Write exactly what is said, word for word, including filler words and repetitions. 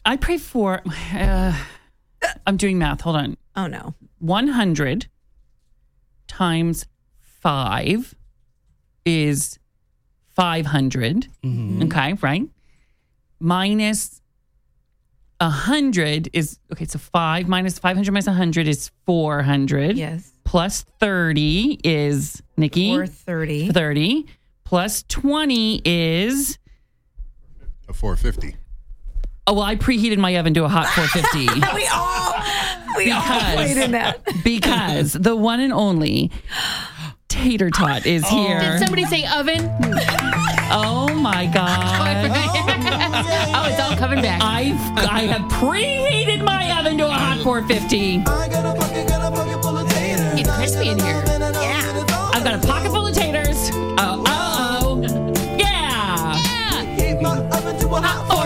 I pray for, uh, I'm doing math. Hold on. Oh, no. one hundred times five is five hundred. Mm-hmm. Okay, right? Minus one hundred is, okay, so five minus five hundred minus one hundred is four hundred. Yes. Plus thirty is, Nikki? four thirty. thirty. Plus twenty is... A four fifty. Oh, well, I preheated my oven to a hot four fifty. we all, we Because- all played in that. Because the one and only Tater Tot is here. Did somebody say oven? Oh, my God. Oh, it's all coming back. I've, I have preheated my oven to a hot four fifty. It's crispy in here. Yeah. I've got a pocket full of taters. Oh, oh, oh. Yeah. Yeah. Hot